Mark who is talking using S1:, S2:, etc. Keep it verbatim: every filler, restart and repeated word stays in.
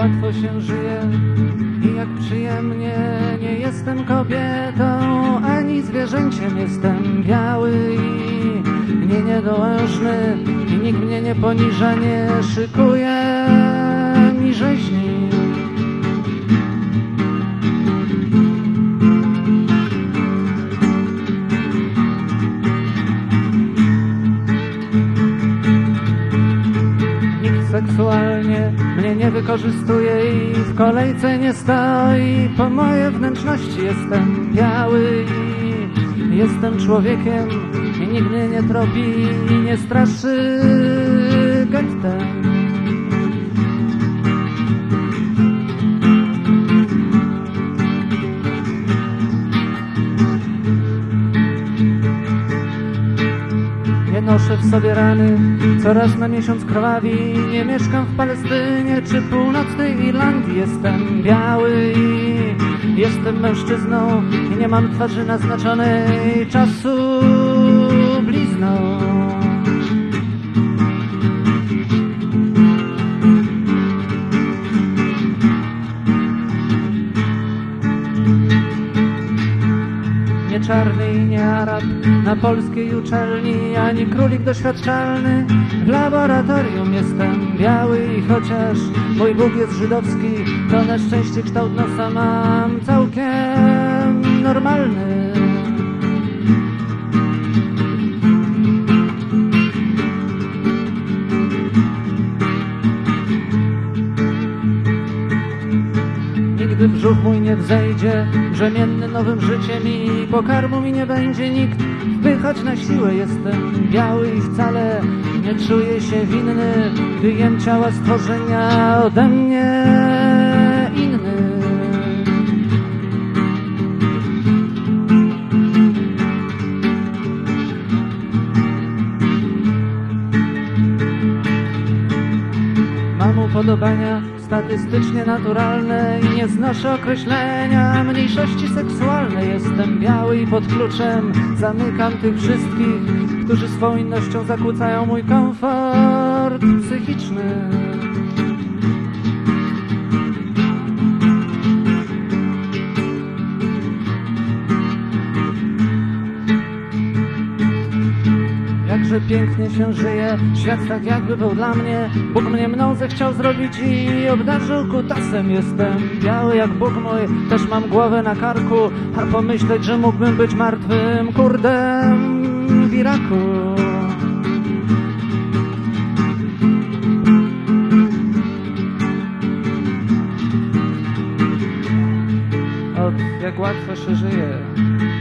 S1: łatwo się żyje i jak przyjemnie. Nie jestem kobietą ani zwierzęciem, jestem biały i nie niedołężny i nikt mnie nie poniża, nie szykuje mi rzeźni. Seksualnie mnie nie wykorzystuje i w kolejce nie stoi po moje wnętrzności. Jestem biały i jestem człowiekiem i nikt mnie nie tropi i nie straszy gettem. Nie noszę w sobie rany, co raz na miesiąc krwawi. Nie mieszkam w Palestynie czy północnej Irlandii. Jestem biały i jestem mężczyzną i nie mam twarzy naznaczonej czasu blizną. Nie czarny i nie Arab na polskiej uczelni, ani królik doświadczalny w laboratorium. Jestem biały i chociaż mój Bóg jest żydowski, to na szczęście kształt nosa mam całkiem normalny. Nigdy brzuch mój nie wzejdzie brzemienny nowym życiem i pokarmu mi nie będzie nikt wpychać na siłę. Jestem biały i wcale nie czuję się winny, gdy jem ciała stworzenia ode mnie inny. Mam upodobania statystycznie naturalne i nie znoszę określenia mniejszości seksualnej. Jestem biały i pod kluczem zamykam tych wszystkich, którzy swą innością zakłócają mój komfort psychiczny. Jakże pięknie się żyje, świat tak jakby był dla mnie. Bóg mnie mną zechciał zrobić i obdarzył kutasem. Jestem biały jak Bóg mój, też mam głowę na karku, a pomyśleć, że mógłbym być martwym Kurdem w Iraku. Ot, jak łatwo się żyje.